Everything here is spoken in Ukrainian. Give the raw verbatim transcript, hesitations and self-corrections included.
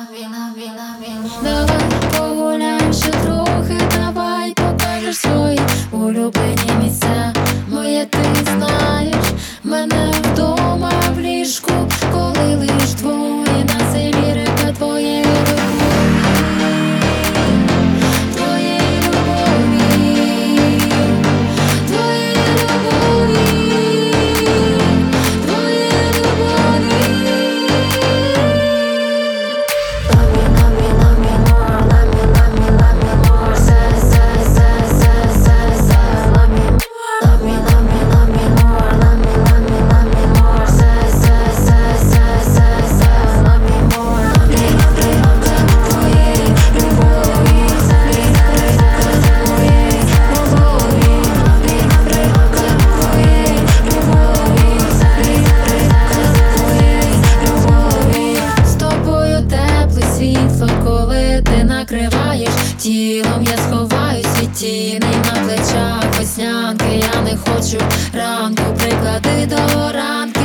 Давай погуляєм ще трохи, давай покажеш свої улюблені місця. Моє ти знаєш, мене вдома в ліжку, коли лиш двоє на селі река твоєї любові, твоєї любові, твоєї любові, твоєї любові. Коли ти накриваєш тілом, я сховаюсь від тіней на плечах веснянки. Я не хочу ранку, приклади до ранки.